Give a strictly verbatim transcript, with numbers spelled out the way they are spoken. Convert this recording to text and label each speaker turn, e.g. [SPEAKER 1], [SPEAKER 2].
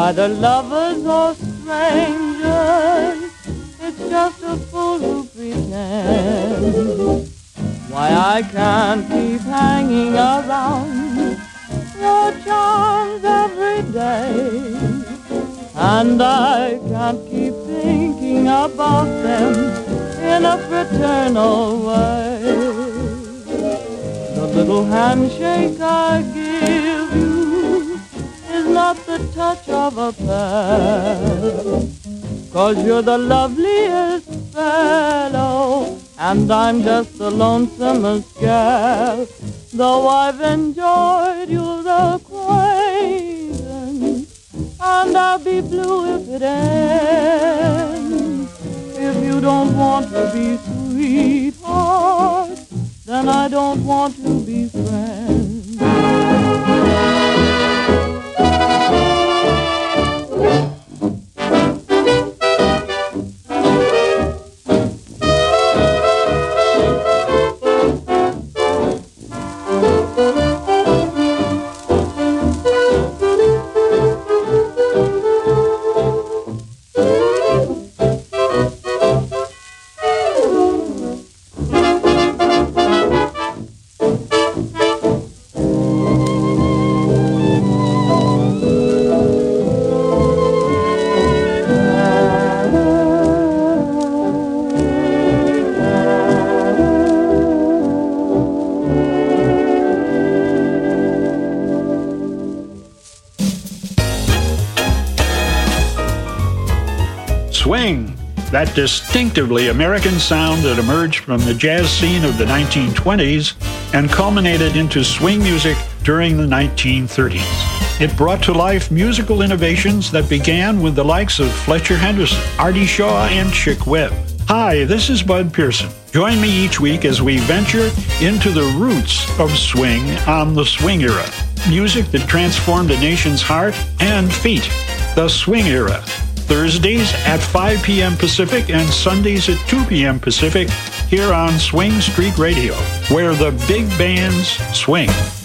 [SPEAKER 1] neither lovers or strangers. It's just a fool who pretends. Why I can't keep hanging around your charms every day, and I can't keep thinking about them in a fraternal way. The little handshake I give you is not the touch of a pal, 'cause you're the loveliest fellow, and I'm just the lonesomest gal. Though I've enjoyed your acquaintance, and I'll be blue if it ends. If you don't want to be sweetheart, then I don't want to be friends.
[SPEAKER 2] Swing, that distinctively American sound that emerged from the jazz scene of the nineteen twenties and culminated into swing music during the nineteen thirties. It brought to life musical innovations that began with the likes of Fletcher Henderson, Artie Shaw, and Chick Webb. Hi, this is Bud Pearson. Join me each week as we venture into the roots of swing on the swing era. Music that transformed a nation's heart and feet. The swing era. Thursdays at five p.m. Pacific and Sundays at two p.m. Pacific here on Swing Street Radio, where the big bands swing.